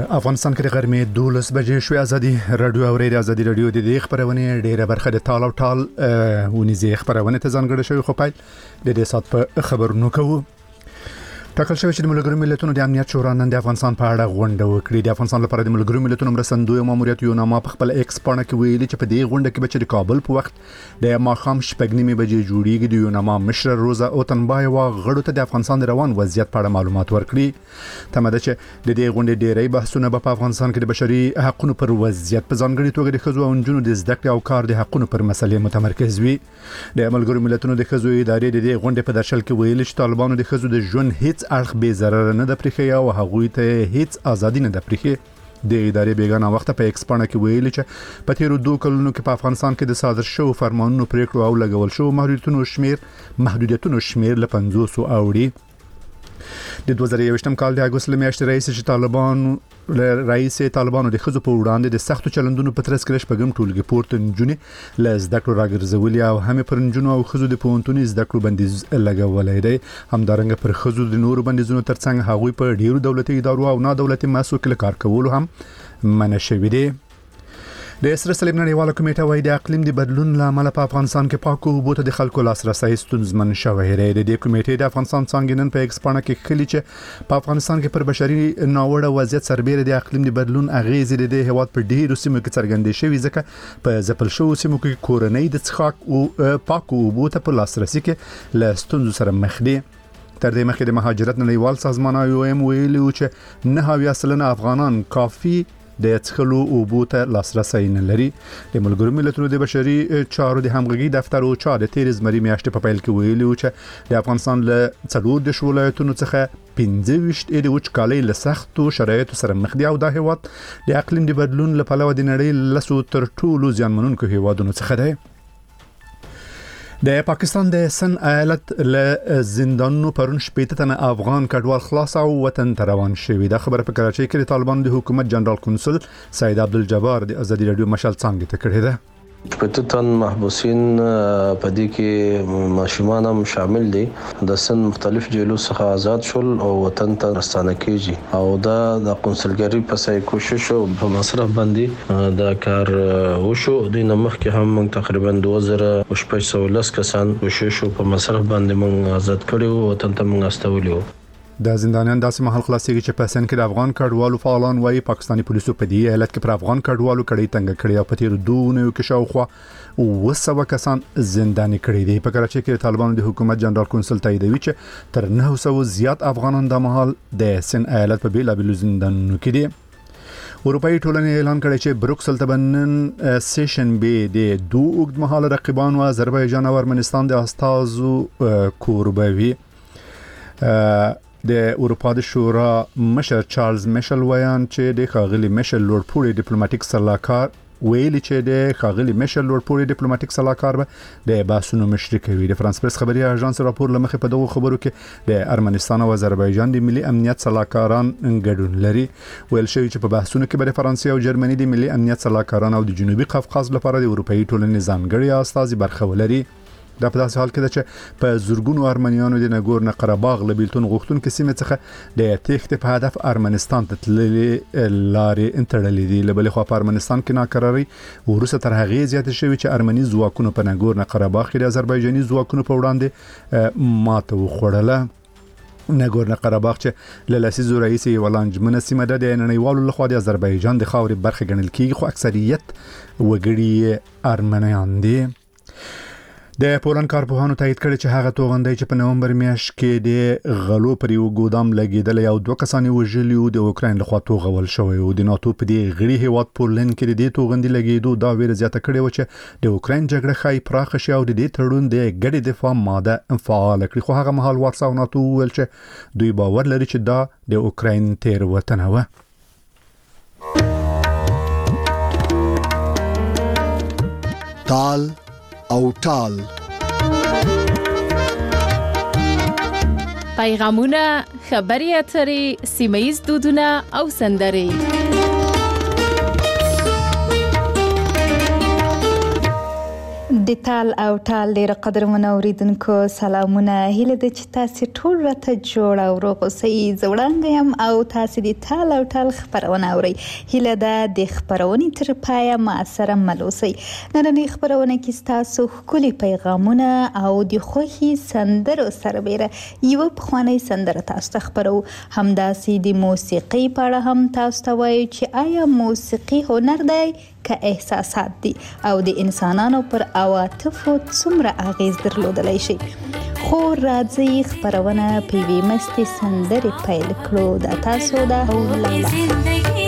افغانستان کې د غرمې 12 بجې شوې. ازادي رادیو اورېد ازادي رادیو د دې خبرونه ډیره برخه د ټال او ټال ونیزې خبرونه ته ځانګړې شوی. خو پای د دې سات په خبرونو کوو. ټاکل شوی چې د ملګرو ملتونو د امنیت شورا نن د افغانستان په اړه غونډه وکړي. د افغانستان لپاره د ملګرو ملتونو مرستندوی ماموریت یو نامه په خپل ایکس پاڼه کې ویلي چې په دې غونډه کې به د کابل په وخت د ماښام 8:30 بجې جوړیږي. د یو نامه مشر روزا اوتنبای غړو ته د افغانستان د روان وضعیت په اړه معلومات ورکړي. تمه ده چې د دې غونډې ډېری بحثونه په افغانستان کې د بشري حقوقو پر وضعیت په ځانګړي توګه د ښځو او نجونو د زده کړې او کار د حقوقو پر مسلې متمرکز وي. د ملګرو ملتونو د ښځو ادارې د دې غونډې په درشل کې ویلي چې طالبانو د ښځو د ژوند هیڅ اړخ بې ضرر نه د پرخي او هغوی ته هیڅ ازادي نه د پرخي. د ادارې بیگانه وخت په ایکس پاڼه کې ویلي چې په تیرو 2 کلونو کې په افغانستان کې د صادر شوو فرمانونو پریکړو او لګول شوو محدودیتونو شمیر له 500 اوړي. د 2021 کال د اگست میاشتې رئیس طالبانو د خزو په وړاندې د سختو چلندونو په ترڅ کې شپږم ټولګي پورته نجونې له زده کړو راګرځولې او هم پر نجونو او خزو د پونتونی زده کړو بندیز لګولې دی. همدارنګه پر خزو د نورو بندیزونو ترڅنګ هغوی په ډیرو دولتي ادارو او نه دولتي مؤسسو کې کار کول هم منع شوی دی. د سره صلیب نړیواله کمیټه وايي د اقلیم د بدلون لامل په افغانستان کې پاکو اوبو ته د خلکو لاسرسي ستونزمن شوی دی. د دې کمیټې د افغانستان څنګه په ایکس پاڼه کې خلی چې په افغانستان کې پر بشري ناوړه وضعیت سربېره د اقلیم د بدلون اغیزې د هیواد په ډیرو سیمو کې څرګندې شوې ځکه په ځپل شوو سیمو کې کورنۍ د څښاک او پاکو اوبو ته په لاسرسي کې له ستونزو سره مخ دي. تر دې مخکې د مهاجرت نړیوال سازمان IOM ویلي چې 90% افغانان کافي د څخلو اوبو ته لاسرسي نه لري. د ملګرو ملتونو د بشري چارو د همغږي دفتر او چا د تیر زمري میاشتې په پیل کې ویلي چې د افغانستان له 4 ولایتونو څخه 15 د وچکالۍ له سختو شرایطو سره مخ دي او دا هیواد د اقلیم د بدلون لپاره د نړۍ لسو تر ټولو زیانمنونکو هیوادونو څخه دی. د پاکستان د سن ایالت له زندانونو پرون 8 تنه افغان کډوال خلاص او وطن ته روان شوي. دا خبره په کراچۍ کې د طالبان د حکومت جنرال کنسول سید عبدالجبار د ازادي رادیو مشال څنګه ته کړی ده. 8 تن محبوسین په دې کې ماشومان هم شامل دي. د سن مختلف جیلو څخه آزاد شول او وطن ته راستانه کیږي او دا د قونسلګری په سای کوشش او په مصرف باندې دا کار وشو. د نمخ کې هم تقریبا 2510 کسان کوشش په مصرف باندې موږ آزاد کړو وطن ته موږ استولیو. د زندانیان داسې محل خلاصيږي چې په سن کې د افغان کډوالو فعالان وايي پاکستاني پولیسو په دې ایالت کې پر افغان کډوالو کړي تنګ کړي او په تیر 2 نو کې شاوخوا 200 کسان زنداني کړي دي. په کراچۍ کې طالبانو د حکومت جنرال کنسول تاییدوي چې تر 900 زیات افغانان د محل د سن ایالت په بیلابیلو زندانونو کې دي. اروپאי ټولنې اعلان کړی چې بروکسل ته بنن سیشن به د 2 اوږد مهاله رقیبان او آذربایجان او ارمنستان د استازو کوربوي. د اروپا د شورا مشر چارلز میشل وایان چې د خاغلی میشل لوړپوړي ډیپلوماټیک سلاکار ویلي چې د خاغلی میشل لوړپوړي ډیپلوماټیک سلاکار به د باسونو مشرک وي. د فرانس پریس خبري اژانس راپور لمخې په دغه خبرو کې د ارمنستان او آذربایجان د ملي امنیت سلاکاران ګډون لري. ویل شوی چې په بحثونو کې به فرانسې او جرمني د ملي امنیت سلاکاران او د جنوبي قفقاز لپاره د اروپאי ټولنې ځانګړي استازي برخه ولري. دا په داسې حال کې ده چې په زورګونو ارمنیانو د نګورنو قرهباغ له بیلتون غوښتونکو سیمې څخه د تېښتې په هدف ارمنستان ته تللي لارې انتړلې دي. له بلې خوا په ارمنستان کې ناکراري وروسته تر هغې زیاتې شوې چې ارمني ځواکونو په نګورنو قرهباغ کې د آذربایجاني ځواکونو په وړاندې ماته وخوړله. نګورنو قرهباغ چې له لسیزو راهیسې یوه لانجمنه سیمه ده د نړیوالو لخوا د آذربایجان د خاورې برخه ګڼل کیږي خو اکثریت وګړي ارمنیان دي. د پولند کارپوهانو تایید کړی چې هغه توغندۍ چې په نومبر میاشت کې د غلو پر یو ګودام لګیدل او 2 کسان وژلي او د اوکراین لخوا توغول شوی او د ناتو په دې غړي هیواد پولند کې د توغندۍ لګیدو دا ویره زیاته کړې و چې د اوکراین جګړه خای پراخ شي او د دې تړون د ګډ دفاع ماده فعال کړي. خو هغه مهال وارسا او ناتو ول چې دوی باور لري چې دا د اوکراین تیر وطن و. تال او ټال پیغامونه خبري اترې سیمایي دودونه او سندري د تال او ټال ډېر قدرمنو اوریدونکو سلامونه. هیله ده چې تاسو ټول راته جوړ او روغ اوسئ. زه وړاندې یم او تاسو د تال او ټال خبرونه اورئ. هیله ده د خبرونې تر پایه ما سره مل اوسئ. نننۍ خبرونه کې ستاسو ښکلي پیغامونه او د خوښي سندرو سربیره یوه پخوانۍ سندره تاسو ته خبرو. همداسې د موسیقۍ په اړه هم تاسو ته وایو چې آیا موسیقي هنر دی که احساسات دي او د انسانانو پر عواطفو څومره اغیز درلودلی شي. خو راځئ خبرونه په یوې مستې سندرې پیل کړو. دا تاسو ده او لیلا.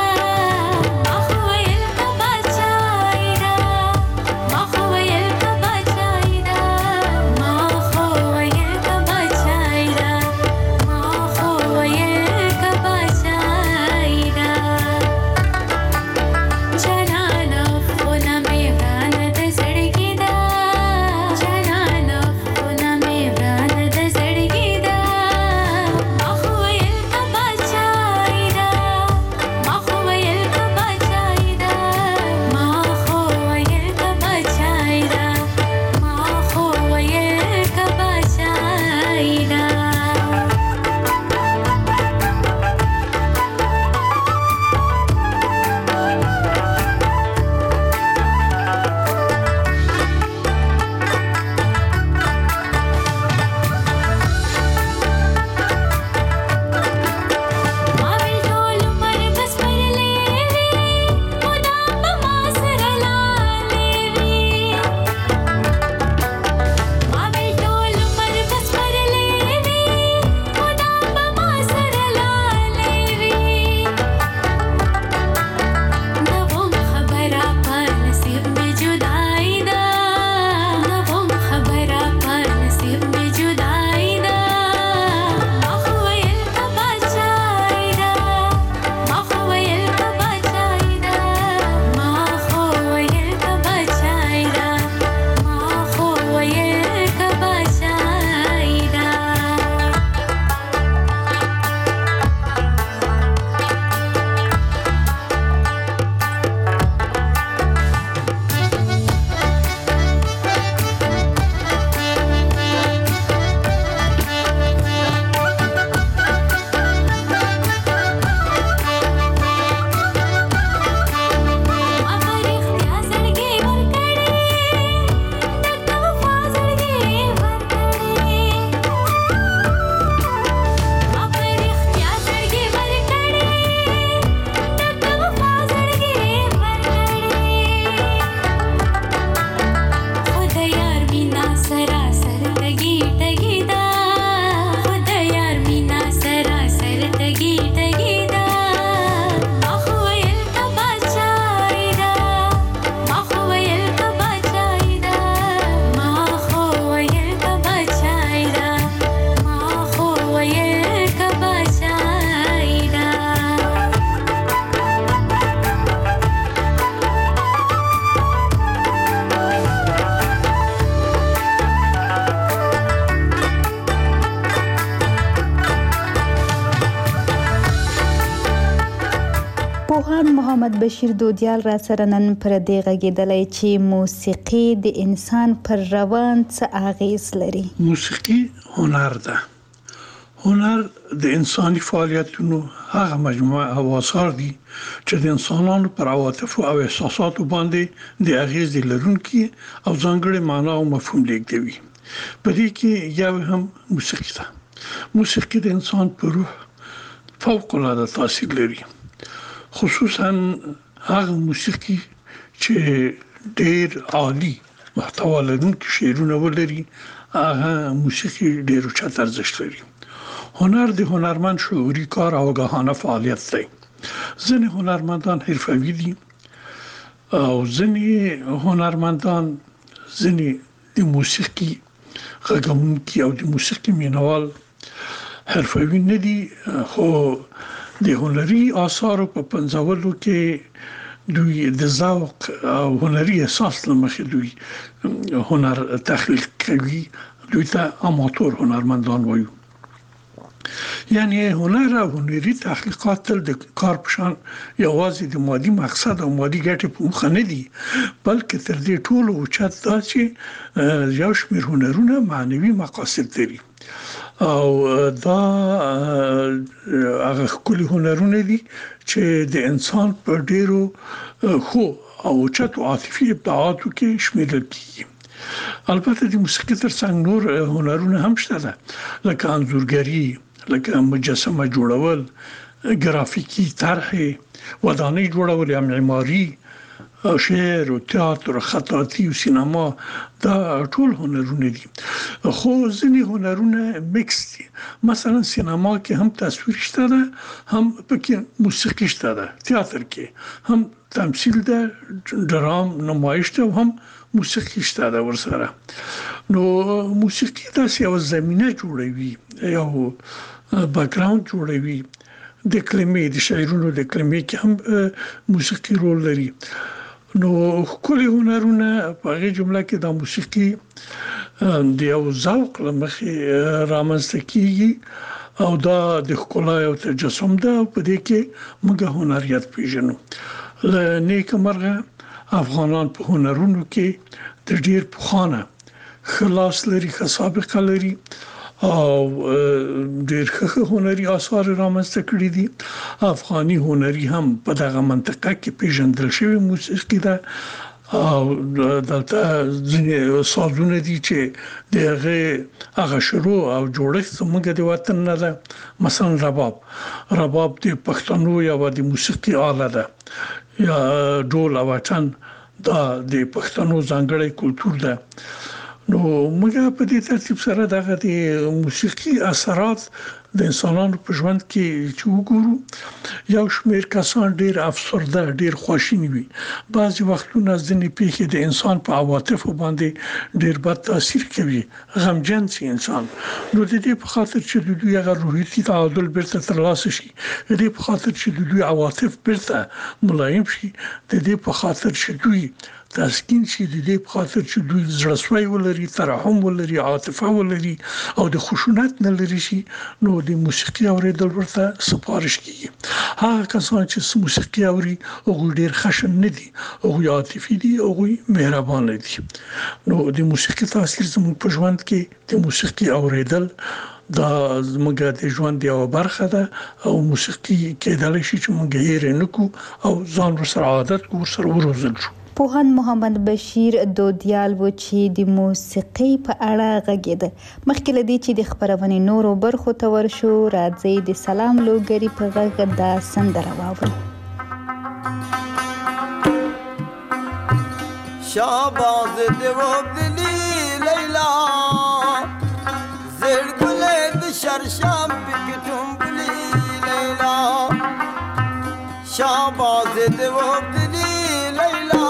محمد بشیر دودیال را سره نن پر دې غږېدلی چې موسیقي د انسان پر روان څه اغیز لري. موسیقي هنر ده. هنر د انساني فعالیتونو هغه مجموعه او آثار دي چې د انسانانو پر عواطفو او احساساتو باندې د اغیز لرونکي او ځانګړي معنا او مفهوم لیږدوي. په دې کې یو هم موسیقي ده. موسیقي د انسان په روح فوق العاده تاثیر لري. خصوصا هغه موسیقي چې ډېر عالی محتوا لرونکي شعرونه ولري، هغه موسیقي ډېر اوچت ارزښت لري. هنر د هنرمند شعوري کار او آگاهانه فعالیت دی. ځینې هنرمندان حرفوي دي او ځینې هنرمندان د موسیقي غږونکي او د موسیقي مینوال حرفوي نه دي، خو د هنري آثارو په پنځولو کې دوی د ذوق او هنري احساس له مخې دوی هنر تخلیق کوي. دوی ته اماتور هنرمندان وایو. یعنی هنر او هنري تحقیقات تل د کار پشان یوازې د مادي مقصد او مادي ګټې په مخه نه دي، بلکې تر دې ټولو اوچت دا چې یو شمېر هنرونه معنوي مقاصد لري او دا هغه ښکلي هنرونه دي چې د انسان په ډیرو خو او اوچتو عاطفي ابداعاتو کې شمیرل کیږي. البته د موسیقي ترڅنګ نور هنرونه هم شته ده، لکه انځورګري، لکه مجسمه جوړول، ګرافیکي طرحې، ودانۍ جوړول، یا معماري، شعر او تئاتر، خطاطي او سینما، دا ټول هنرونه دي. خو ځینې هنرونه میکس دي، مثلا سینما کې هم تصویر شته ده، هم پکې موسیقي شته ده، تئاتر کې هم تمثيل ده، ډرام نمایش ده، هم موسیقي شته ده ورسره. نو موسیقي داسې یو زمینه جوړوي، یو بیکګراوند جوړوي د کلمې، د شعرونو د کلمې کې هم موسیقي رول لري. نو ښکلي هنرونه په هغې جمله کې دا موسیقي د یو ذوق له مخې رامنځته کیږي او دا د ښکلا یو تجسم ده او په دې کې موږ هنریت پیژنو. له نیکه مرغه افغانان په هنرونو کې د ډیر پخوانه ښه لاس لري، ښه سابقه لري او ډیر ښه هنري آثار رامنځته کړي دي. افغاني هنري هم په دغه منطقه کې پیژندل شوی موسیقي ده او دلته ځینې سازونه دي چې د هغه شروع او جوړښت زموږ د وطن نه ده. مثلا رباب د پښتنو یوه د موسیقي آله ده، یا ډول او اټن دا د پښتنو ځانګړی کلتور ده. نو موږ په دې ترتیب سره دغه د موسیقي اثرات د انسانانو په ژوند کې چې وګورو، یو شمېر کسان ډیر افسرده، ډیر خواشیني وي. بعضې وختونه ځینې پیښې د انسان په عواطفو باندې ډیر بد تاثیر کوي، غمجن شي انسان. نو د دې په خاطر چې د دوی هغه روحیتي تعادل بیرته ترلاسه شي، د دې په خاطر چې د دوی عواطف بیرته ملایم شي، د دې په خاطر چې دوی تسکین شي، د دې په خاطر چې دوی زړسوی ولري، ترحم ولري، عاطفه ولري او د خشونت نه لري شي، نو د موسیقي اوریدل ورته سپارش کیږي. هغه کسان چې موسیقي اوري هغوی ډیر خشن نه دي، هغوی عاطفي دي، هغوی مهربانه دي. نو د موسیقي تاثیر زموږ په ژوند کې د موسیقي اوریدل دا زموږ د ژوند یوه برخه ده او موسیقي کېدلی شي چې موږ یې هېر نه کړو او ځان ورسره عادت کړو، ورسره وروزل شو. پوهاند محمد بشیر دودیال و چې د موسیقۍ په اړه غږېده. مخکې له دې چې د خپرونې نورو برخو ته ورشو، راځئ د سلام لوګري په غږ دا سندره واورو. شاباز دیوبدلی لیلا زیر گله د شرشم پکتم بلی لیلا، شاباز دیوبدلی لیلا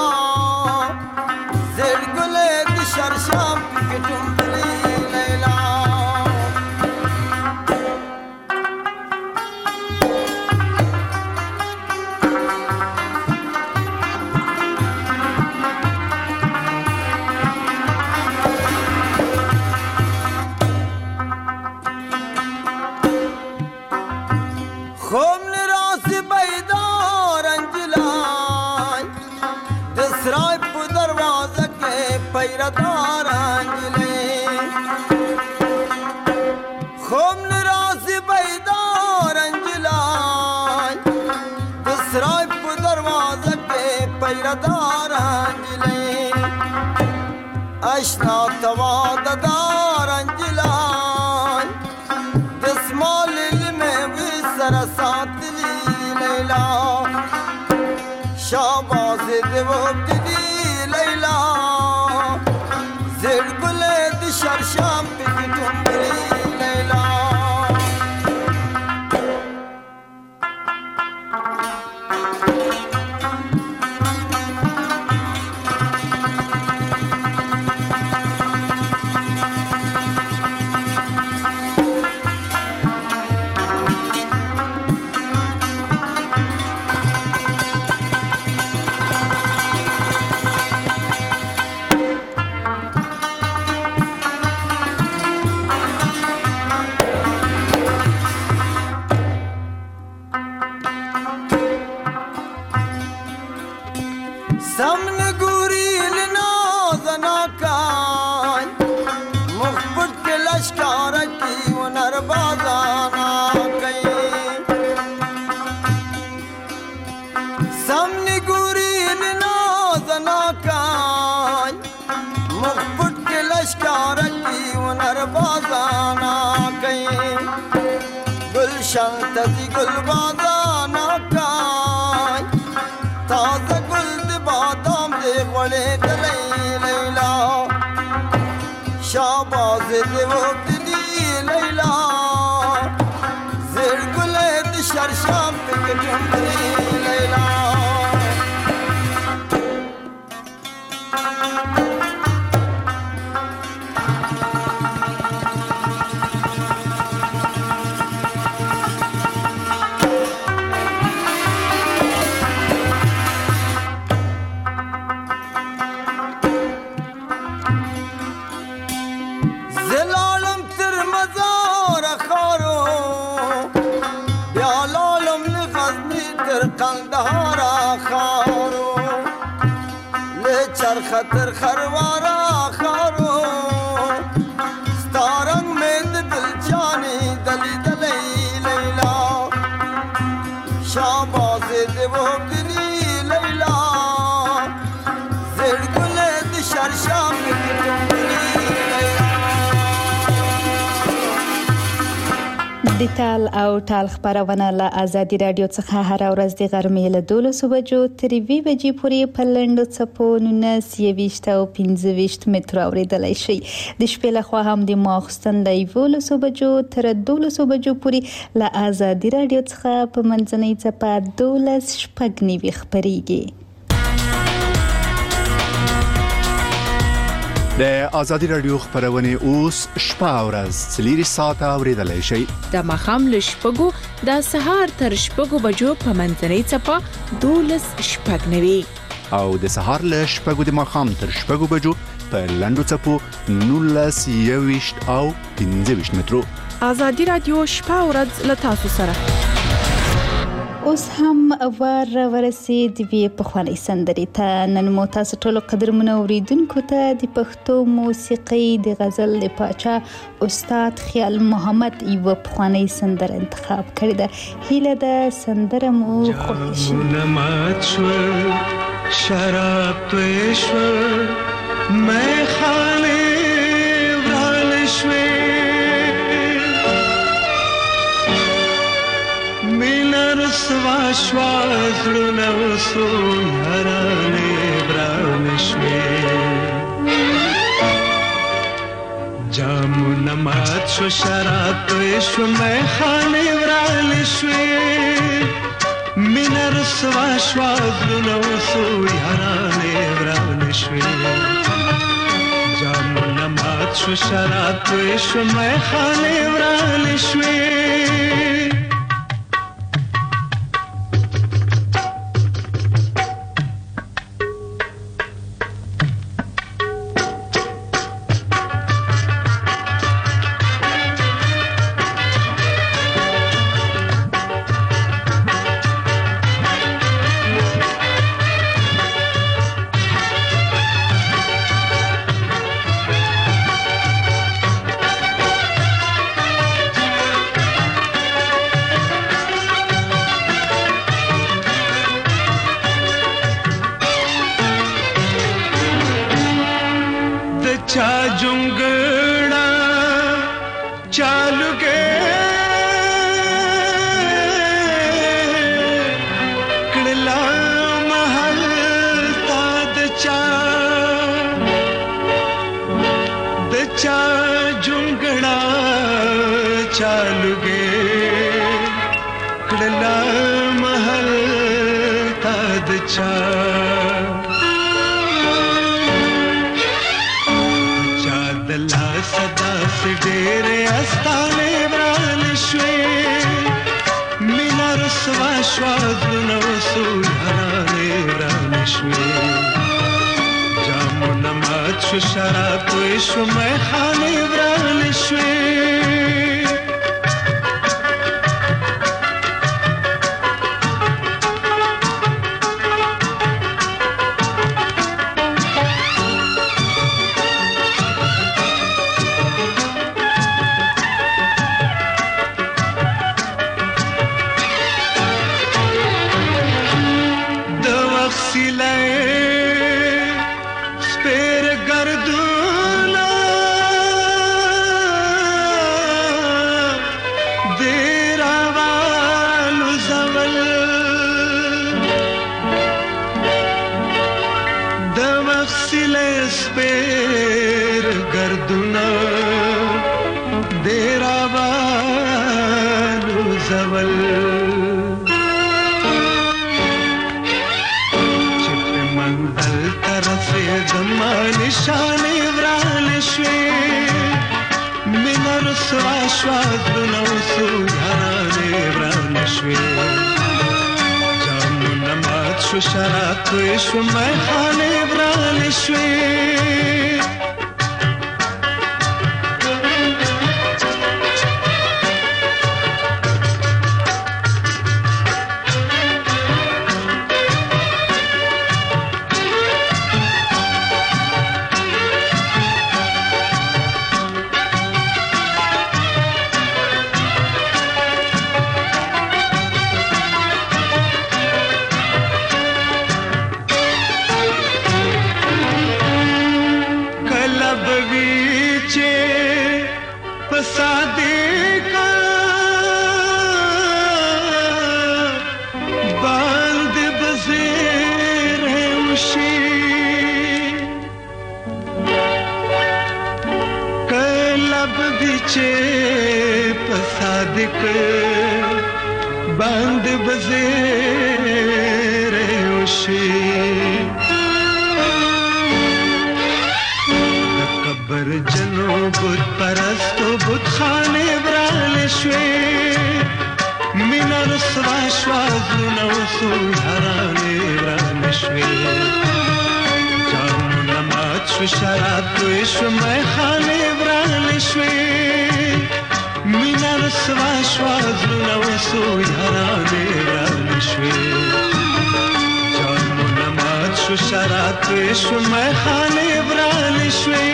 زیر گله د شرشم پکتم بلی لیلا. پیردار انجلی خوم نراز بیدار انجلی دسرای پو دروازه کے پیردار انجلی اشنا تواددار انجلی دسمال علم وی سرساتلی لیلا، شاباز دیوبدلی لیلا زیر گله د شرشم پکتم بلی لیلا. شاباز دوبلی لیلا زیر گلت شرشام پکتم لیلا خطر خروارا خارو ستارنگ میں دلچانی دلی دلی لیلا شاباز دیو گری لیلا زیر گل دشرشام د تال او ټال خبرونه له آزادي رادیو څخه هر ورځ د غرمې له 12 بجو تر 2 بجې پورې په لنډو څپو 19 او 15 مترو اوریدلای شي د شپې له خوا هم د ماخستن له 11 بجو تر 12 بجو پورې له آزادي رادیو څخه په منځنۍ څپه 12 شپږ خبريږي د آزادي رادیو خبرونه اوس شپه ورځ 3 ساعته اوریدلای شي د مخام له شپږو د سهار تر شپږو بجو په منځنۍ څپه 12 شپږ او د سهار له شپږو د مخام تر شپږو بجو په لنډو څپو 19 او 15 مترو آزادي رادیو شپه ورځ له تاسو سره اوس هم ورسید وی په خواني سندري ته نن مو تاسو ټول قدرمنو اوریدونکو ته د پښتو موسیقي د غزل پاچا استاد خیال محمد یو په خواني سندره انتخاب کړی ده هیله ده سندره مو خوښ شي شراب پېښور مې خانه ورال شوي سوا شوازلونه وسو هرانه بران شوي جامونه مات شو شراب شو میخانه وران شوي مینر سوا شوازلونه وسو هرانه بران شوي جامونه مات شو شراب شو میخانه وران شوي شراب شو میخانه وران شوي دردونه رسوا شوا زړونه وسو یارانې ورانه شوې جامونه مات شو شراب توی شو میخانې ورانه شوې بند بزیر اوشی قبر جنو بود پرستو بود خانه برال شوی مینا رسوا شوازو نوسو یارانه برال شوی جامو نمات شو شراب توی شو میخانه برال شوی مینا رسوا شوا زړونه وسو یارانې ورانې شوې جامونه مات شو شراب توی شو میخانې ورانې شوې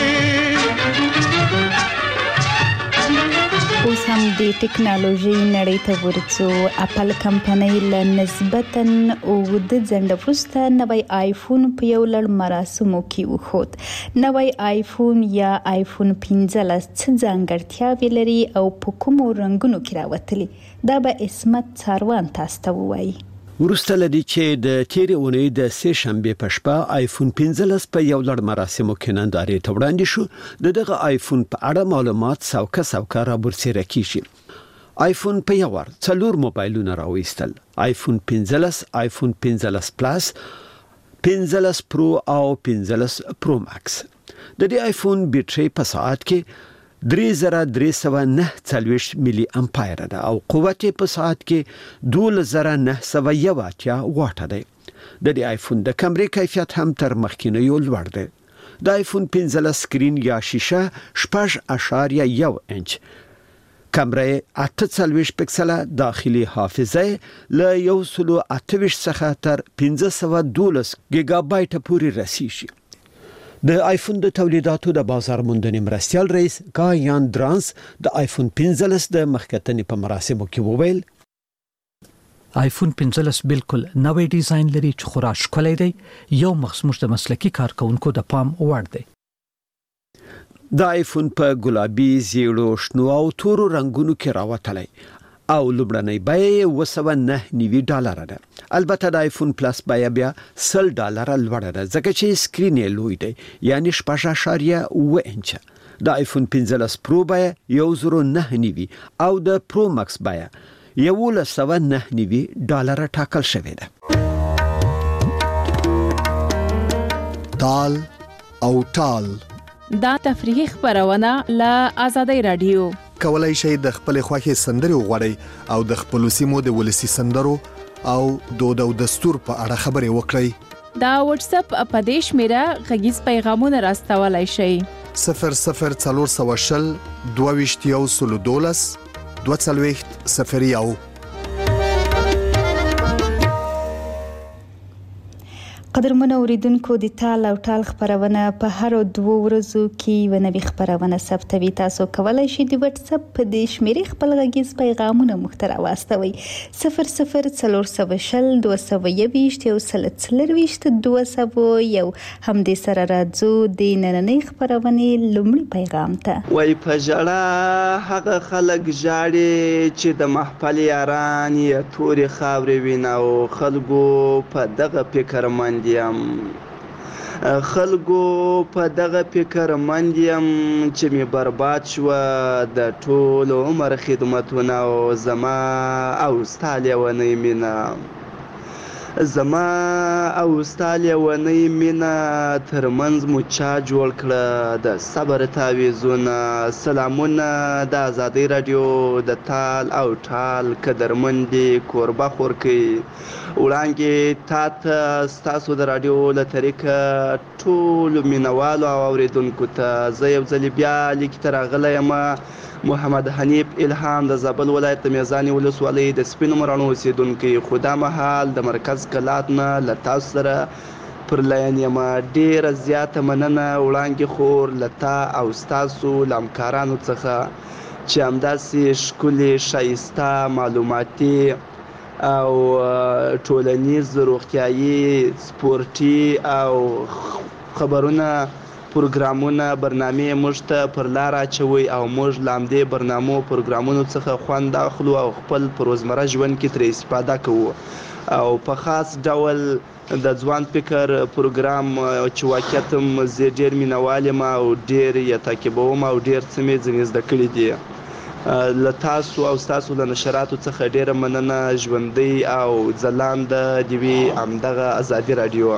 اوس هم د ټکنالوژي نړۍ ته ورڅو اپل کمپنۍ له نسبتاً اوږده ځنډ وروسته نوی آیفون په یو لړ مراسمو کې وښود. نوی آیفون یا آیفون 15 څه ځانګړتیاوې لري او په کومو رنګونو کې راوتلي؟ دا به عصمت څاروان تاسو ته ووایي. وروسته لدی چې د تیرې اونۍ د سه شنبه په شپه آیفون 15 په یو لړ مراسمو کې نندارې ته وړاندې شو. دغه آیفون په اړه معلومات سوکه را برسېره کیږي. آیفون په یو ور 4 موبایلونه راوېستل: آیفون 15، آیفون 15 پلاس، 15 پرو او 15 پرو ماکس. د دې آیفون بیټرۍ په ساعت کې 3349 ملي امپایر ده او قوت په ساعت کې 12901 واټ ده. د دې آیفون د کیمرې کیفیت هم تر مخکینیو لوړ ده. د آیفون 15 سکرین یا شیشه 6.1 انچ، کیمرې 48 پکسله، داخلي حافظه له 128 څخه تر 512 گیگا بایټ پورې رسیږي. د آیفون د تولیداتو د بازار موندنې مرستیال رئیس کایان درانس د آیفون 15 د مخکتنې په مراسمو کې وویل: آیفون 15 بالکل نوې ډیزاین لري چې خورا ښکلی دی، یو مخصوص د مسلکي کارکونکو د پام وړ دی. د آیفون په ګلابي، زیړو، شنو او تورو رنگونو کې راوتلی او لومړنۍ بیه $109 ده. البته د آیفون پلاس بیه بیا $100 لوړه ده ځکه چې سکرین یې لوی دی، یعنی 6.1 انچ. د آیفون 15 پرو بیه $109 او د پرو ماکس بیه $109 ټاکل شوې ده. تال او ټال دا تفریحي خبرونه له آزادۍ رادیو. کولای شئ د خپل خوښي سندرې وغواړئ او د خپل سیمو د ولسی سندرو او دود او دستور په اړه خبرې وکړئ. دا واتس اپ په دې شمیره غږیز پیغامونه راستولای شئ: 00420 22 22 قدرمن اوریدونکو، د تال او ټال خبرونه په هر 2 ورځو کې ونوي خبرونه ثبتوي. تاسو کولای شئ د واتس اپ په دې شمیرې خپل غږیز پیغامونه محتوا واستوي: 00420 221 201. هم دې سره راځو د نننۍ خبرونې لومړی پیغام ته. وای په ژړا هغه خلک ژاړي چې د محفل یاران یې تورې خاورې ویناو. خلکو په دغه فکر مند خلکو په دغه فکر مند یم چې می برباد شو د ټول عمر خدمتونه او زما او ستا لیونی مینا. زما او ستا لیونۍ مینه ترمنځ مو چا جوړ کړه د صبر تعویضونه. سلامونه د ازادۍ راډیو د تال او ټال قدرمندې کوربه خور کوي. وړاندې تا ته ستاسو د راډیو له طریقه ټولو مینوالو او اورېدونکو ته زه یو ځلې بیا لیکې ته راغلی یم. محمد حنیف الهام د زابل ولایت د میزانې ولسوالۍ د سپینو مراڼو اوسېدونکی، خو دا مهال د مرکز کلات نه له تاسو سره پر لاین یم. ډېره زیاته مننه وړاندې خور له تا او ستاسو له همکارانو څخه چې همداسې ښکلي ښایسته معلوماتي او ټولنیز روغتیایي سپورټي او خبرونه پروګرامونه برنامې موږ ته پر لار اچوي او موږ له همدې برنامو پروګرامونو څخه خوند اخلو او خپل په روزمره ژوند کې ترې استفاده کوو. او په خاص ډول د ځوان فکر پروګرام چې واقعیت زه ډېر مینوال یم او ډېر یې تعقیبوم او ډېر څه مې ځینې زده کړي دي. له تاسو او ستاسو له نشراتو څخه ډېره مننه. ژوندۍ او ځلانده دې وي همدغه ازادي راډیو.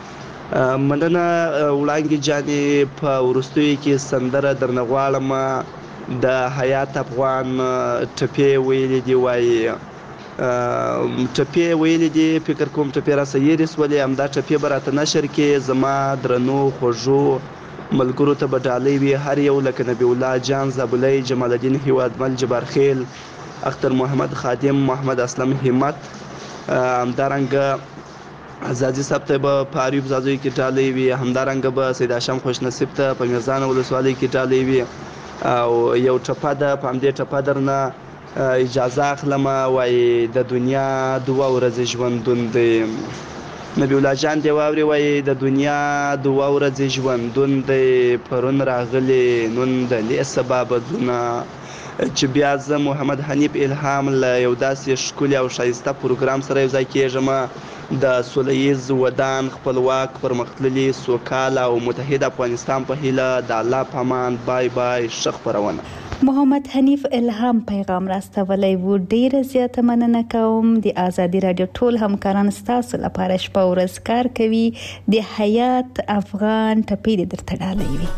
مننه وړانګې جانې. په وروستیو کې سندره درنه غواړم. د حیات افغان ټپې ویلې دي، وایي ټپې ویلې دي، فکر کوم ټپې راسه یېرې سولې. همدا ټپې به راته نشر کې زما درنو خوږو ملګرو ته به ډالۍ وي هر یو، لکه نبی الله جان زابلی، جمال الدین هیوادمل، جبار خیل، اختر محمد خادم، محمد اسلم همت، همدارنګه عزازي صاحب ته به په اریوب زازوی کې ډالۍ وي، همدارنګه به سید هاشم خوشنصیب ته په میزان ولسوالۍ کې ډالۍ وي. او یو ټپه ده، په همدې ټپه درنه اجازه اخلم. وایي د دنیا دوه ورځې ژوندون دی. نبی الله جان دی واوري، وایي د دنیا دوه ورځې ژوندون دی، پرون راغلی نن د لې سبا بدلونه. چې بیا زه محمد حنیف الهام له یو داسې ښکلي او ښایسته پروګرام سره یو ځای کېږم. د سوله ییز ودان خپلواک پرمختللي سوکاله او متحد افغانستان په هیله د الله په امان. بای بای. ښه خپرونه. محمد حنیف الهام پیغام راستولی و. ډیره زیاته مننه کوم. د ازادي راډیو ټول همکاران ستاسو لپاره شپه ورځ کار کوي. د حیات افغان ټپې دې درته ډالۍ وي.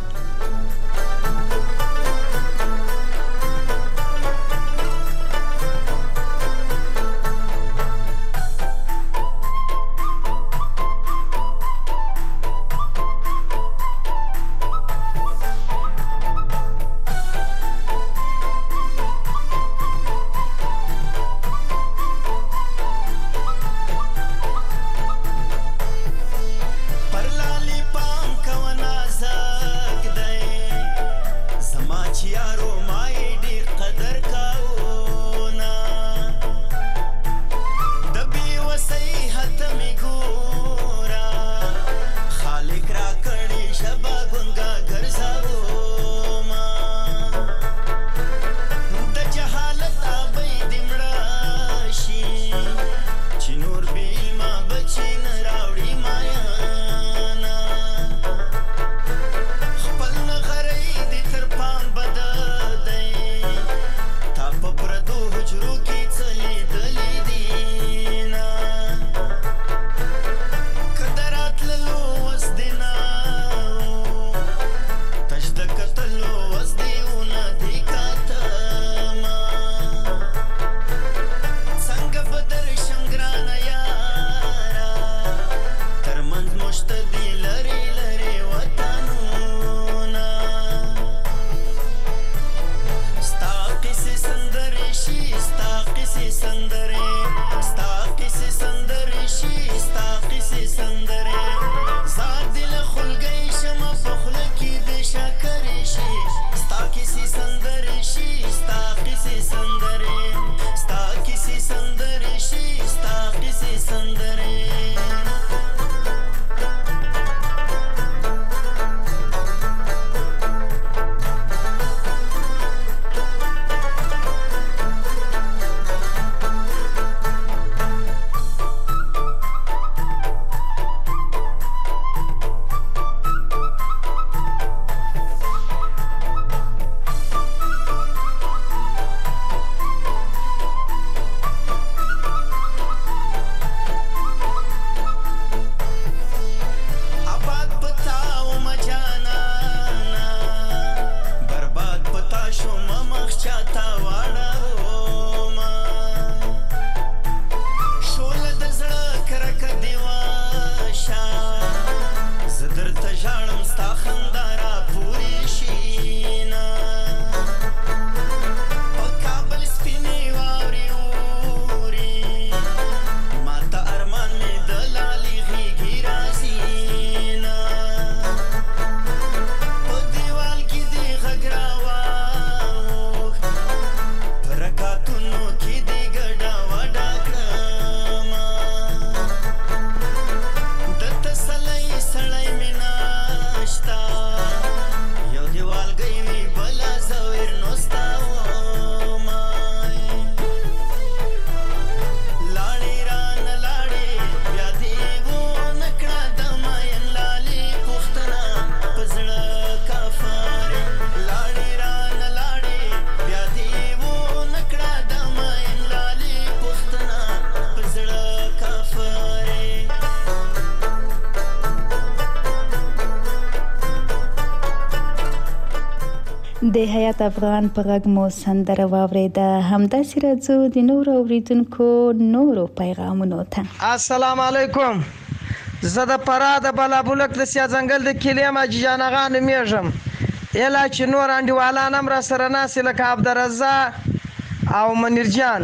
د حیات افغان په غږ مو سندره واوریده. همداسې راځو د نورو اوریدونکو نورو پیغامونو ته. السلام علیکم. زه د فراه د بلابلک د سیا ځنګل د کلیم حاجي جان اغا نومیږم. اله چې نور انډیوالان هم را سره ناستې لکه عبدالرزاق او منیر جان.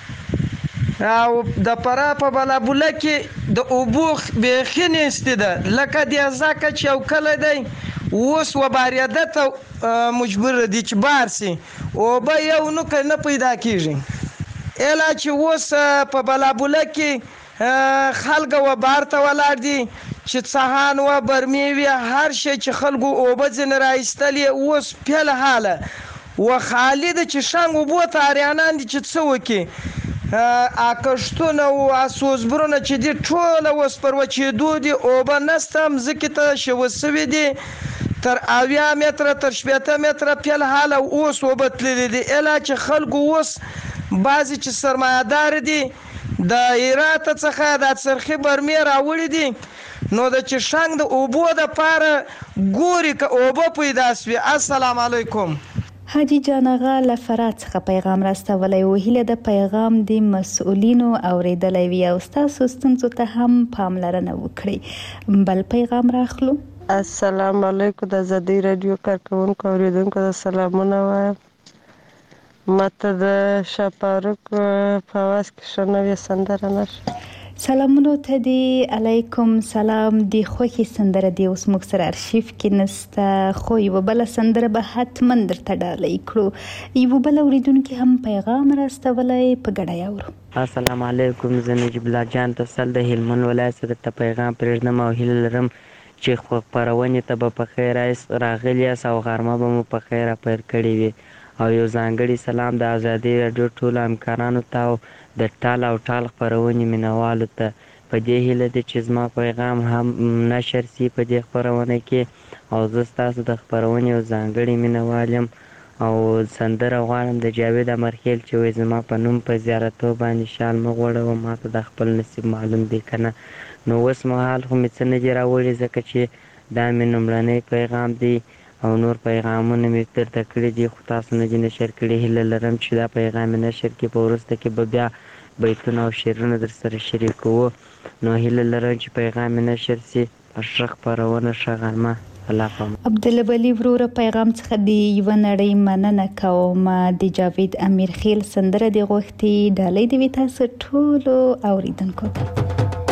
او د فراه په بلابلک کې د اوبو بیخي نیستې ده لکه د ځکه چې یو کلی دی اوس وباریده ته مجبور دي چې بار سي اوبه یو نوکه نه پیدا کیږي. اله چې اوس په بلابلک کې خلک وبار ته ولاړ دي چې څهان و برمې وي هر شی چې خلکو اوبه ځنې راایستلې اوس پیل حاله و خالد چې شنګ اوبو ته اریانان دي چې څه وکړي. کښتونه او اسوزبرونه چې دي ټوله اوس پر وچېدو دي اوبه نسته مځکې ته شوه سوي دي تر 80 متره تر 80 متره پیل حاله اوس اوبه تللي دي. اله چې خلکو اوس بعضې چې سرمایه‌دار دي د هرات څخه د څرخي برمې راوړي دي نو د چې شنګ د اوبو دپاره ګوري که اوبه پیدا سوي. السلام علیکم. حاجی جان اغا له فراه څخه پیغام راستولی و. هیله د پیغام د مسؤلینو اوریدلی وي او ستاسو ستونزو ته هم پاملرنه وکړي. بل پیغام راخلو. السلام علیکم. د ازادي رادیو کارکونکو اوریدونکو د سلامونه وایم. ماته د شاپاروک په واس کې ښه نوې سندره نشه. سلامونو ته دی. علیکم سلام. دی خوښي سندره دی اوس موږ سره ارشیف کې نسته خو یوه بله سندره به حتما درته ډالۍ کړو. یوه بله اوریدونکي هم پیغام راستولی په ګډه یې اورو. السلام علیکم. زه نجیب الله جان تسل د هلمند ولایت څخه درته پیغام پرېږدم او هیله لرم چې خپرونې ته به په خیر راغلي یاست او غرمه به مو په خیر پیل کړې وي. او یو ځانګړی سلام د ازادي راډیو ټولو همکارانو ته او د ټال او ټال خپرونې مینوالو ته. په دې هیله ده چې زما پیغام هم نشر سي په دې خپرونه کې او زه ستاسو د خپرونې یو ځانګړی مینوال یم او سندره غواړم د جاوید امرخیل چې وایي زما په نوم په زیارتو باندې شال مه غوړوه ما ته د خپل نصیب معلوم دی که نه. نو اوس مهال خو مې څه نه دي راوړي ځکه چې دا مې لومړنی پیغام دی او نور پیغامونه مې درته کړي دي خو تاسو نه دي نشر کړي. هیله لرم چې دا پیغام مې نشر کړي په وروسته کې به بیا بیتونه او شعرونه در سره شریکوو. نو هیله لرم چې پیغام مې نشر سي. ښه خپرونه ښه غرمه. الله پامان. عبدالولی وروره پیغام څخه د یوه نړۍ مننه کوم. د جاوید امیر خیل سندره د غوښتي ډالۍ د وي تاسو ټولو اوریدونکو ته.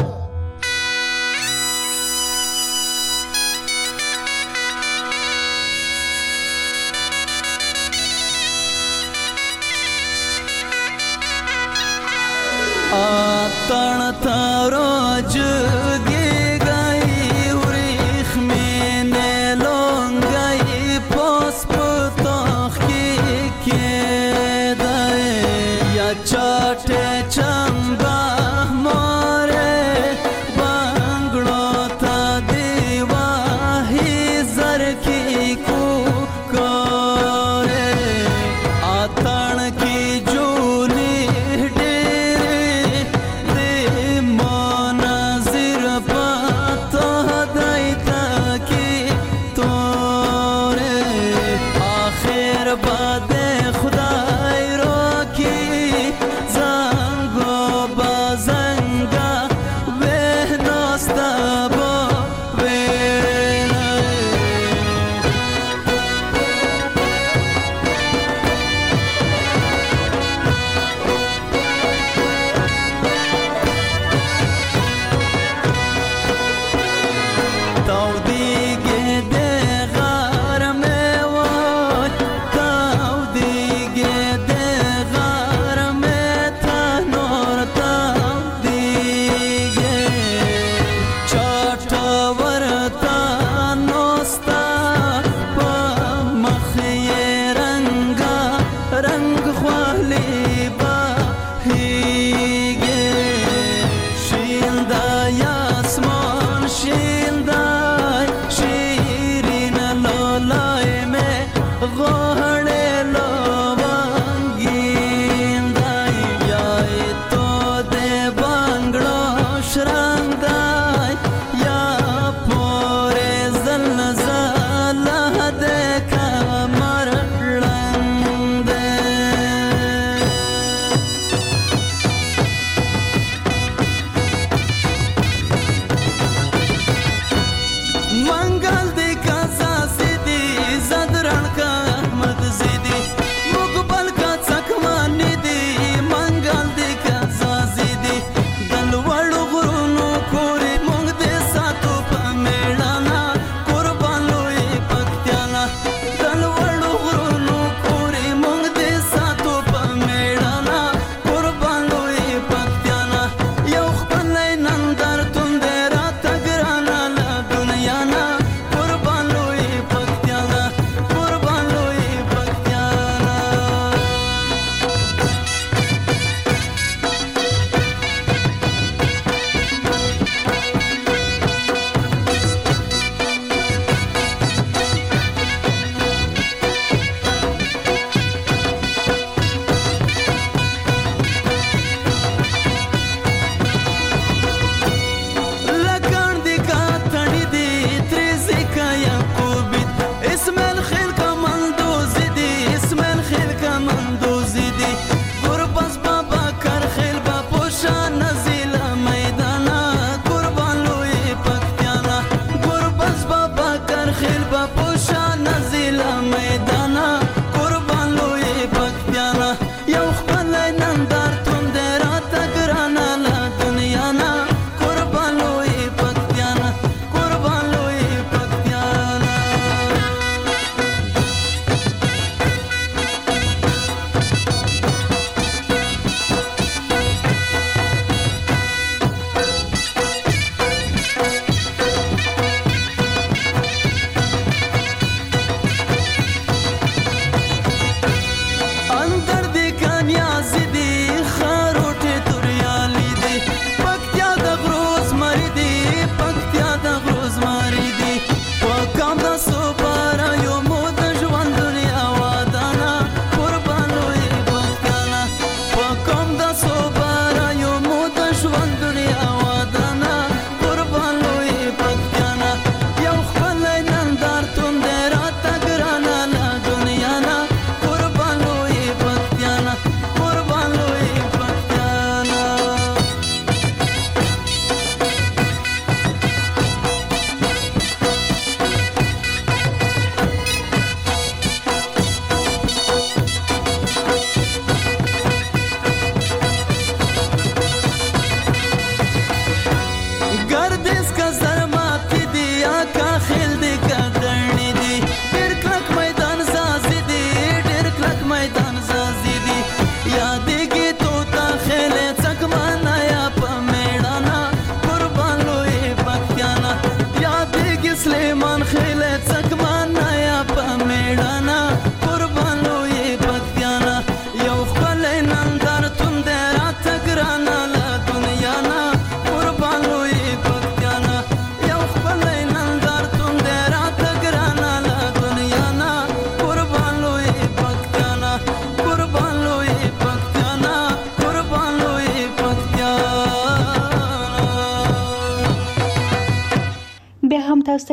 तण तरोज गे गई उरिख में ने लोंग गई पोस्प तोख के दे या चाटे चंबा मोरे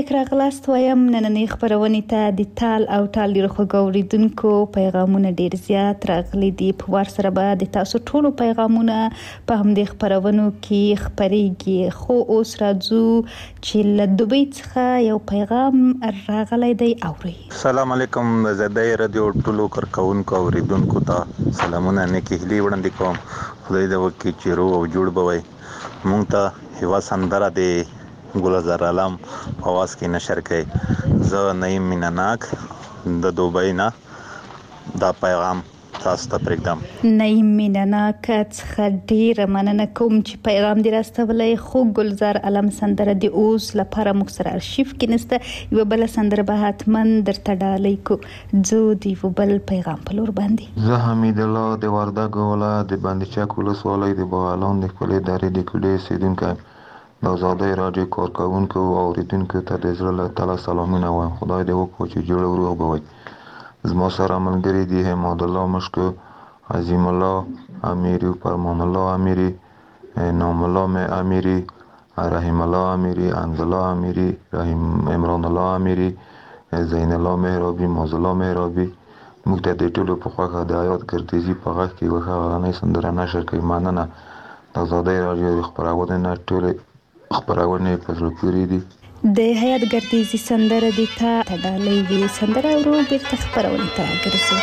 پېښ راغلاست وایم نننۍ خبرونې ته د تال او ټال ډېرو خوږو اورېدونکو پیغامونه ډېر زیات راغلي دي. په وار سره به د تاسو ټولو پیغامونه په همدې خبرونو کې خپرېږي. خو اوس راځو چې له دوبۍ څخه یو پیغام راغلی دی. اورئ. السلام علیکم. زدای رادیو ټولو کارکونکو اوریدونکو ته سلامونه نیکی هیلې وړاندې کوم. خدای دې وکړي چې روغ او جوړ به وي. مونږ ته یوه سندره د ګلزار عالم په اواز کې نشر کړي. زه نعیم مینناک د دوبۍ نه دا پیغام تاسو ته پرېږدم. نعیم مینناک څخه ډېره مننه کوم چې پیغام دې راستولی. خو ګلزار عالم سندره د اوس لپاره موږ سره ارشیف کې نشته. یوه بله سندره به حتما درته ډالۍ کو. ځو د یوه بل پیغام په لور باندې. زه حمید الله د وردګو ولایت د بندچک ولسوالۍ د بغلان د خپلې درې د کلي اوسېدونکی یم. د ازادۍ راډیو کارکوونکو او اوریدونکو ته د زړه له تله سلامونه وایم. خدای دې وکړي چې جوړ او روغ به وي. زما سره ملګري دي حماد الله مشکو، عظیم الله امیری، فرمان الله امیری، نام الله امیری، رحیم الله امیری، انز الله امیری، عمران الله امیری، زین الله مهرابی، موز الله مهرابی. موږ ته د ټولو په خوښه د حیات ګردیزي په غږ کې یوه ښه غرنۍ سندره نشر کوي. مننه. د ازادۍ راډیو د خپرونې نه ټولې خبرونه په زړه پورې دي. د حیات ګردیزي سندره دې ته ډالۍ وي. سندره ورو بیرته خبرونې ته راګرځو.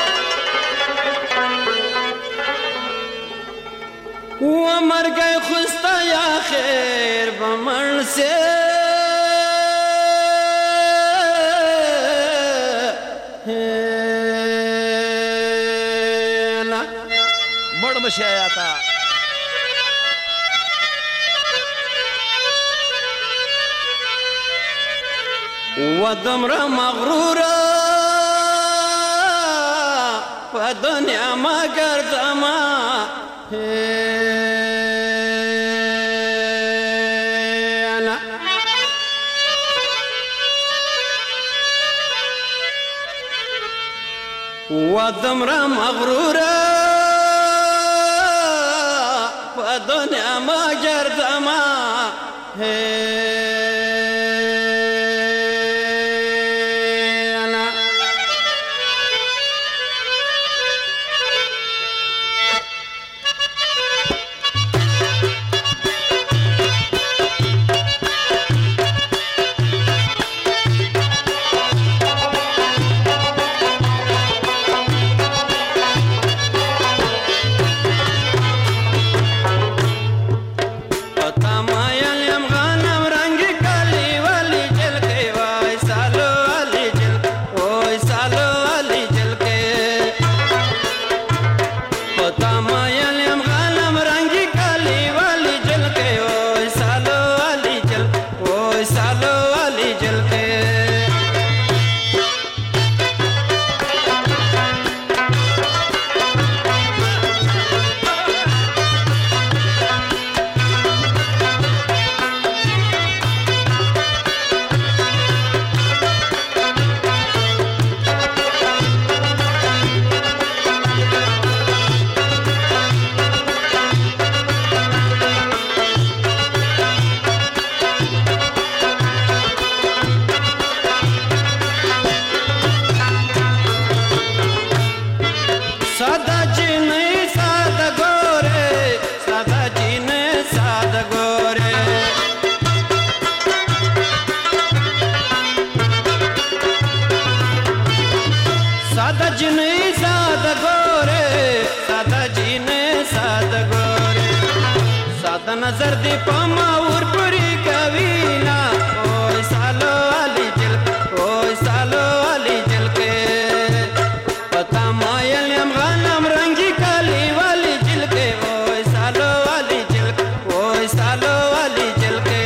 و مرګ خوستا یا خیر بمن سے مړ مشه آتا ودمرا مغرورا فدنيا ما قردما أنا ودمرا مغرورا فدنيا ما قردما नजर दे पमा और पूरी कवीना ओए सालो अली जल ओए सालो अली जल के पता मायल हम गनम रंगी काली वाली जल के ओए सालो अली जल ओए सालो अली जल के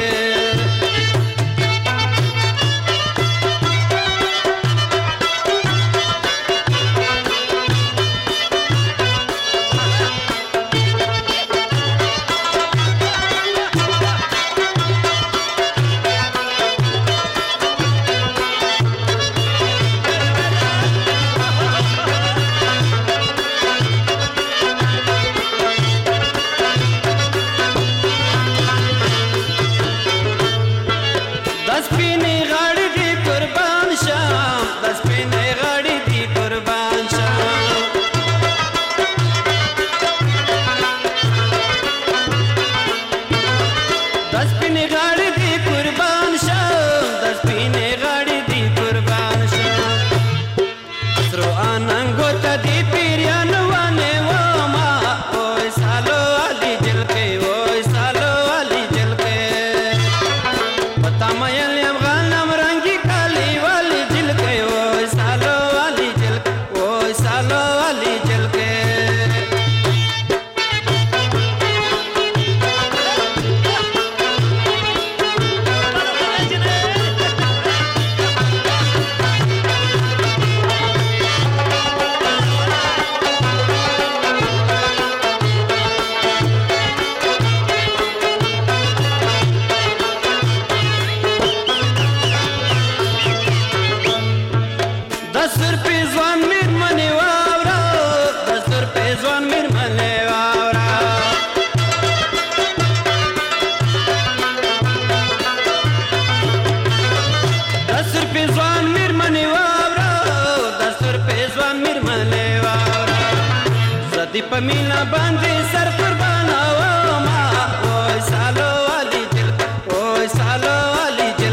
سر پیزوان میرمنې واوره د سر پیزوان میرمنې واوره د سر پیزوان میرمنې واوره د سر پیزوان میرمنې واوره زدی په مینا باندې سر قربانه وما وای سالو علي جل وای سالو علي جل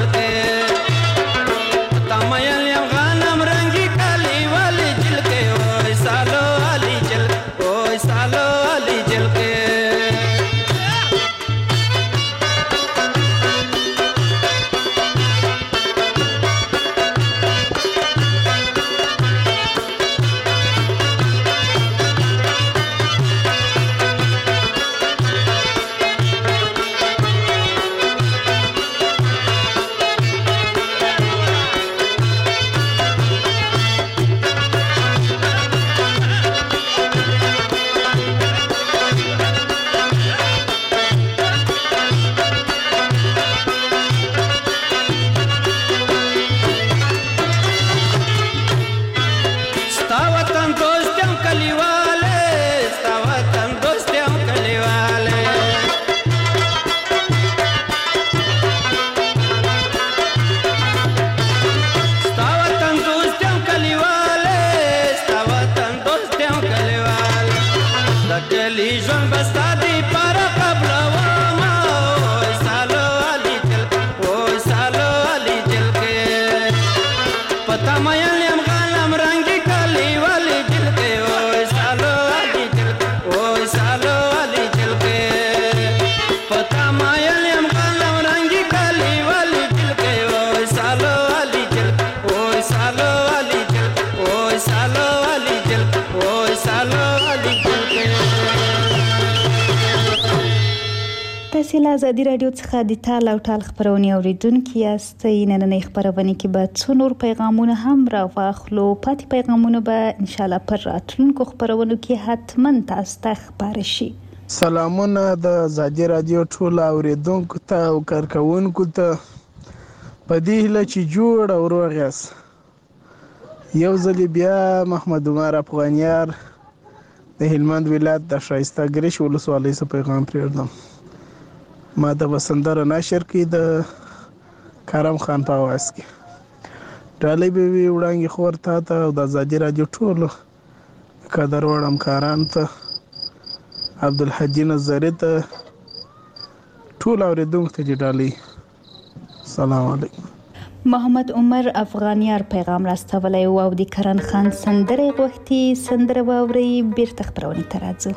تاسې له ازادي راډیو څخه د تال او ټال خپرونې اوریدونکي یاستئ. نننۍ خپرونې کې به څو نور پیغامونه هم راواخلو. پاتې پیغامونه به انشاءالله پر راتلونکو خپرونو کې حتما تاسو ته خپاره شي. سلامونه د ازادي راډیو ټول اوریدونکو ته او کارکونکو ته په دې هیله چې جوړ او روغ یاست. یو ځل بیا محمد عمر افغانیار د هلمند ولایت د شایسته ګریش ولسوالۍ څخه پیغام پرېږدم. ما د وسندره نشر کې د کرم خان په आवाज کې ډالۍ به وي وړاندې خور ته او د ازادي راډیو ټولو قدر وړ همکارانو ته عبدالحجي نظري ته ټول اوریدونکو ته ډالۍ. سلام علیکم. محمد عمر افغانیار پیغام راستولی او د کرن خان سندره غوښتي. سندره واورئ بیرته خپرونې ته راځو.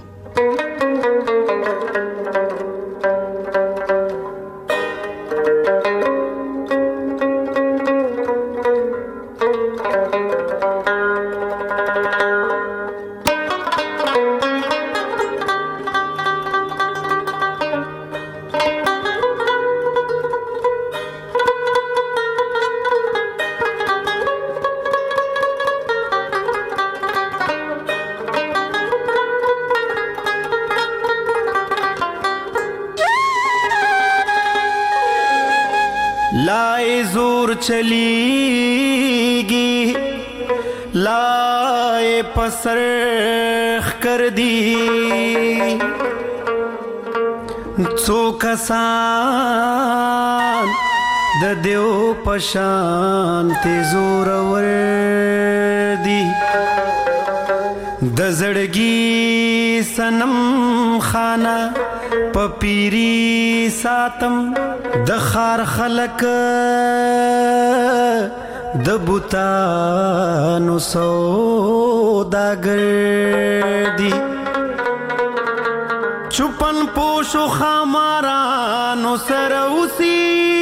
لائے زور چلیگی لائے پسرخ کر دی څو کسان د دیو پشان ته زور ور دی د زړګي سنم خانه پپیری ساتم د خار خلق د بوتانو سوداګر دی چوپن پوشو خامارانو سره اوسي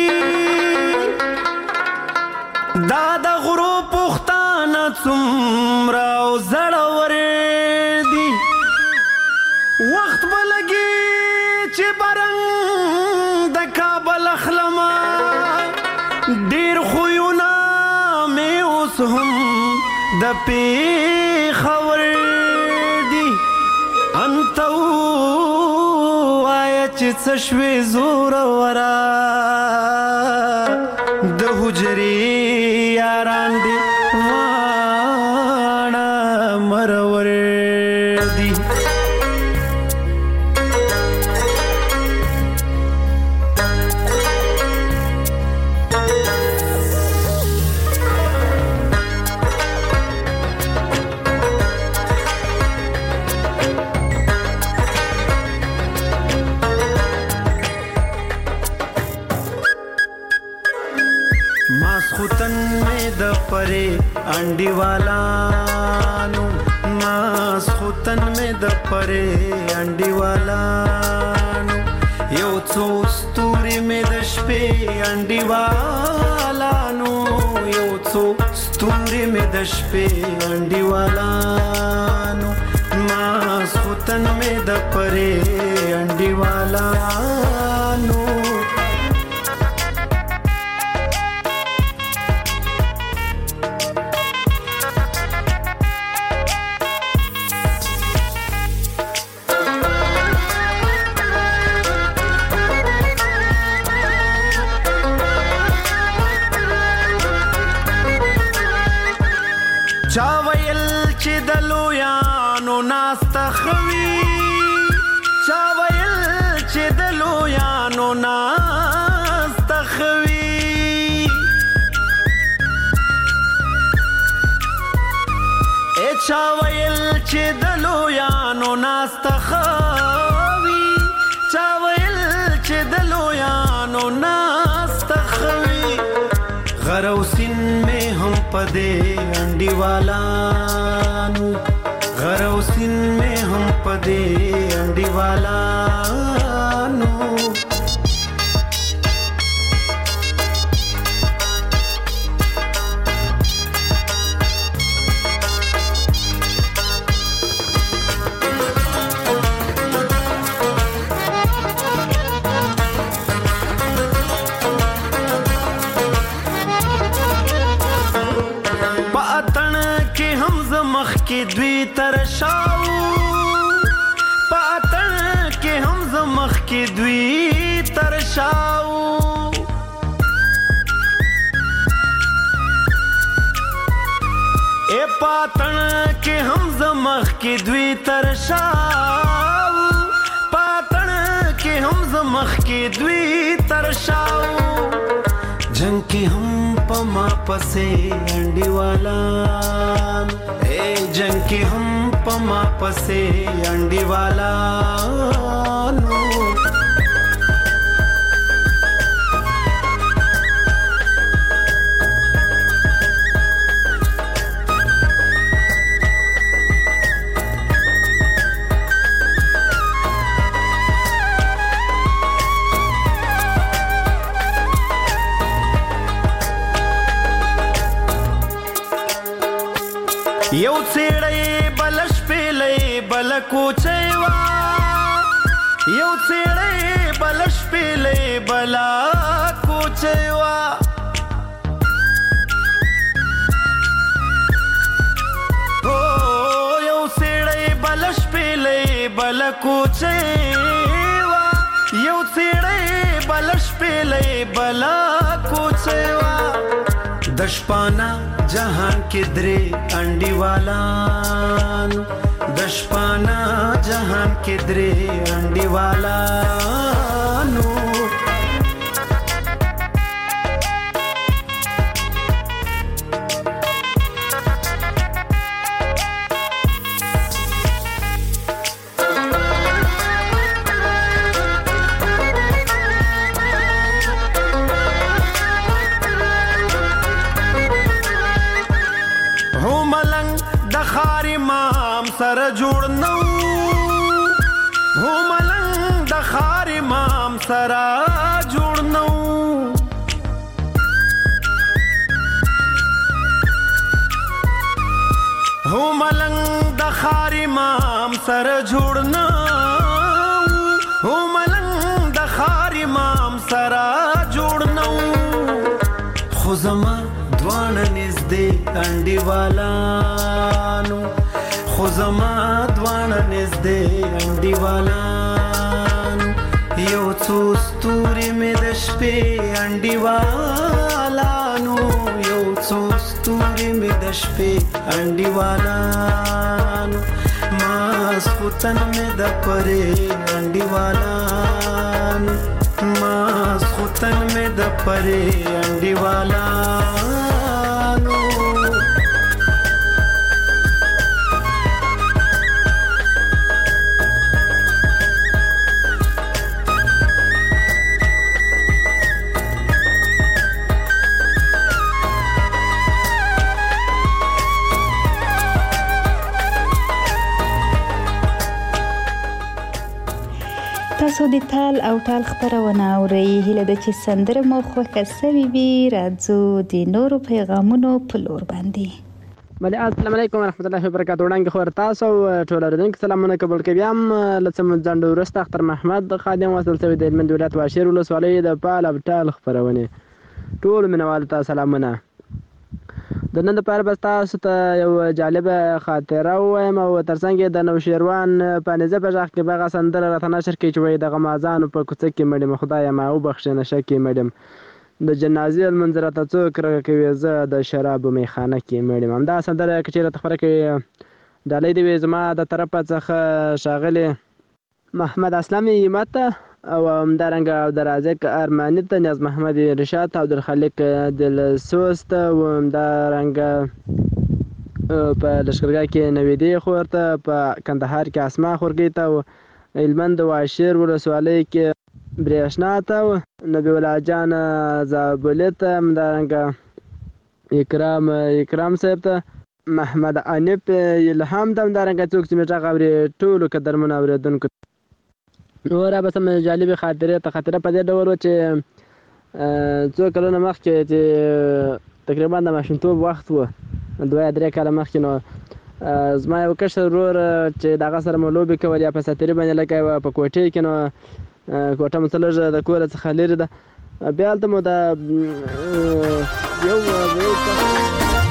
دا د غرو پختانه څومره او زړور دی وخت بلګي چې برنګ د کابل اخلما ډیر خوونه مې اوس هم د پیښور دی انت وای چې څه شوې زور ورا د حجرې یاران دی انډیوالانو ماس خوتن مې د پرې انډیوالانو یو څو ستوري مې د شپې انډیوالانو یو څو ستوري مې د شپې انډیوالانو ماس خوتن مې د پرې انډیوالانو چا ویل چې د لویانو ناسته خوي چا ویل چې د لویانو ناسته خوي چا ویل چې د لویانو ناسته خوي چا ویل چې د لویانو ناسته خوي غروسین میں ہم پدے انڈیوالانو غروسین میں ہم پدے انڈیوالانو کې دوی ترشاو پاتن کې هم زمخ کې دوی ترشاو اے پاتن کې هم زمخ کې دوی ترشاو پاتن کې هم زمخ کې دوی ترشاو جنگ کې هم پما پسې انډیوالان جنگ کې هم پما پسې انډیوالانو یو څېړی بلش پیلې بل کوچېوا یو څېړی بلش پیلې بل کوچېوا او یو څېړی بلش پیلې بل کوچېوا یو څېړی بلش پیلې بل کوچېوا دشپانا جهان کې درې انډیوالان دشپانا جهان کې درې انډیوالانو سر جوړ نو هو ملنګ د خار امام سره جوړ نو هو ملنګ د خار امام سره جوړ نو هو ملنګ د خار امام سره جوړ نو خو زما دوانه نږدې انډیوالانو خو زما دوانه نږدې انډیوالانو یو څو ستوري مې د شپې انډیوالانو یو څو ستوري مې د شپې انډیوالانو ماسخوتن مې د پرې انډیوالانو ماسخوتن مې د پرې انډیوالانو تاسو د تال او ټال خبرونه اورئ. هیله ده چې سندره مو خوښه سوي وي. راځو د نورو پیغامونو په لور باندې. بله السلام علیکم ورحمت الله وبرکاتو. وړاندې خبر تاسو ټول اوریدونکو سلامونه قبول کوي. هم له څه ځنډ وروسته اختر محمد خادم وصل شوی د هلمند ولایت واشیر ولسوالۍ د پال او ټال خپرونې ټول مینوالو ته سلامونه. د نن لپاره به تاسو ته یو جالبه خاطره ووایم او ترڅنګ د نوشیروان په نظر په غږ کې به سندره راته نشر کوي چې وایي د غمازانو په کوڅه کې مړیم خدایه ما وبخښه نشه کې مړیم د جنازې لمونځ راته څوک راکوي زه د شرابو میخانه کې مړیم. همدا سندره که چېرې راته خپره کوي ډالۍ دې وي زما د طرفه څخه ښاغلي محمد اسلام همت او همدارنګه عبدالرازق ارماني ته، نیاز محمد رشاد ته، عبدالخالق دلسوز ته، همدارنګه په لښکرګاه کې نویدې خور ته، په کندهار کې اسما خورګۍ ته، هلمند واشیر ولسوالۍ کې برېښنا ته، نبی الله جان زابلي ته، همدارنګه اکرام صاحب ته، محمد انیب الهام ته، همدارنګه څوک چې مې غږ اوري ټولو قدرمنو اورېدونکو نور به سم جالبې خاطره په دې ډول وه چې څو کلونه مخکې چې تقریبا د ماشومتوب وخت و 2-3 کاله مخکې نو زما یو کشر ورور چې د هغه سره مو لوبې کولې یا په ساتري باندې لکه یوه په کوټې کې نو کوټه مو څه لږ د کوره څخه لرې ده. بیا هلته مو د یو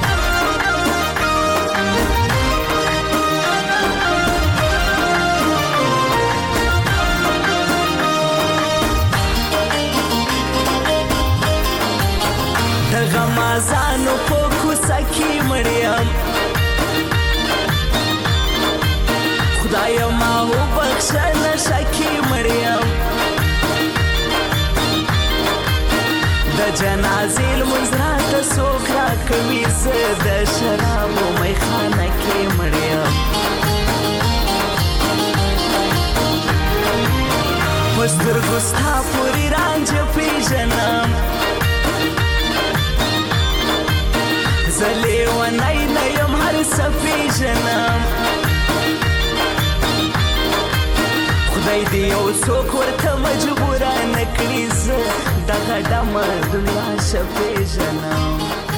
غمازانو په کوڅه کې مړیم خدایه ما وبخښه نشه کې مړیم د جنازې لمونځ راته څوک راکوي زه د شرابو میخانه کې مړیم په سترګو ستا پورې رانجه پېژنم زه لیونی نه یم هر څه پېژنم خدای دې یو څوک ورته مجبوره نه کړي زه دغه ډمه دنیا ښه پېژنم.